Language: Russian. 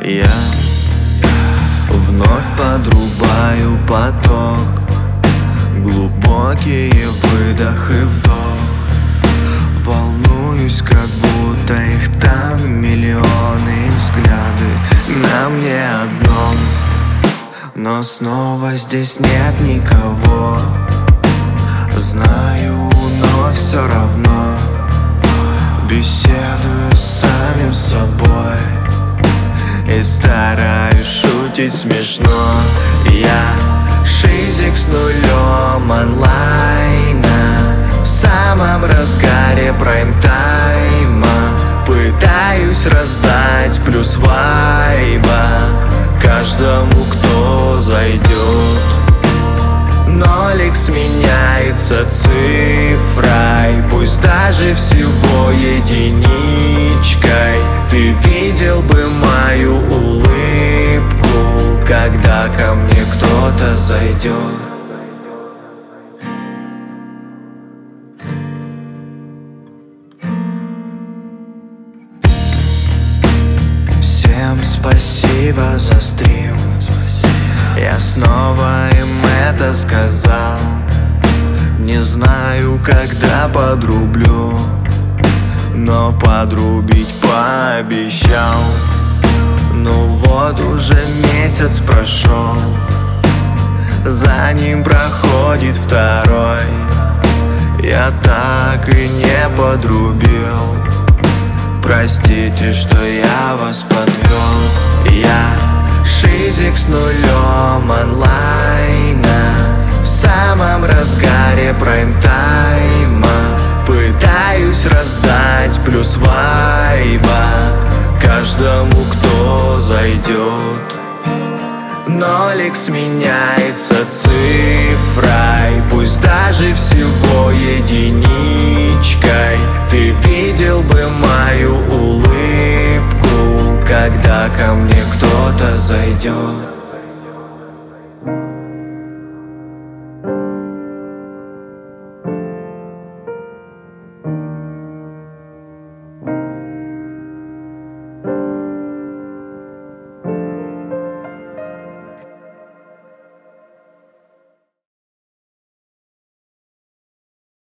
Я вновь подрубаю поток, глубокие выдох и вдох. Волнуюсь, как будто их там миллионы, взгляды на мне одном. Но снова здесь нет никого. Знаю, но все равно беседую с самим собой и стараюсь шутить смешно. Я шизик с нулем онлайна, в самом разгаре прайм-тайма. Пытаюсь раздать плюс вайба каждому, кто зайдет. Нолик сменяется цифрой, пусть даже всего единичкой. Ты видел бы мою улыбку, когда ко мне кто-то зайдет. Всем спасибо за стрим, я снова им это сказал. Не знаю, когда подрублю, но подрубить пообещал. Ну вот уже месяц прошел, за ним проходит второй. Я так и не подрубил, простите, что я вас подвел. Я шизик с нулем онлайна, в самом разгаре прайм-тайма. Пытаюсь раздать плюс вайба каждому, кто зайдет. Нолик сменяется цифрой, пусть даже всего единичкой. Ты видел бы мою улыбку, когда ко мне кто-то зайдет.